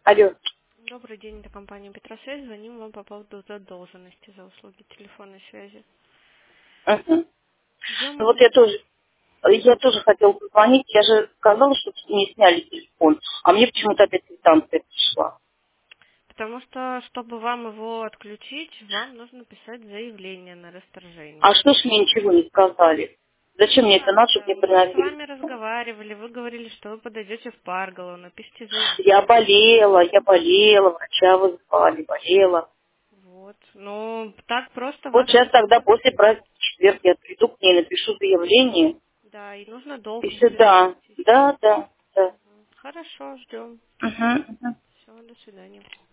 Алло. Добрый день, это компания Петросвязь. Звоним вам по поводу задолженности за услуги телефонной связи. Мгм. Ну вот Ждем, я тоже хотела позвонить. Я же сказала, что не сняли телефон, а мне почему-то опять квитанция пришла. потому что, чтобы вам его отключить, вам нужно писать заявление на А расторжение. что ж мне ничего не сказали? Зачем мне это Как надо, чтобы это? мне Мы с приносили? вами разговаривали, вы говорили, что вы подойдете в Парголову, напишите Я заявление. болела, врача вызывали, болела. Вот. Ну, так просто Вот вас сейчас не тогда будут. после праздника в четверг я приду к ней, напишу заявление. Да, и нужно долг И все, выписать. да, да, да, да. Хорошо, ждем. Угу, угу. Все, до свидания.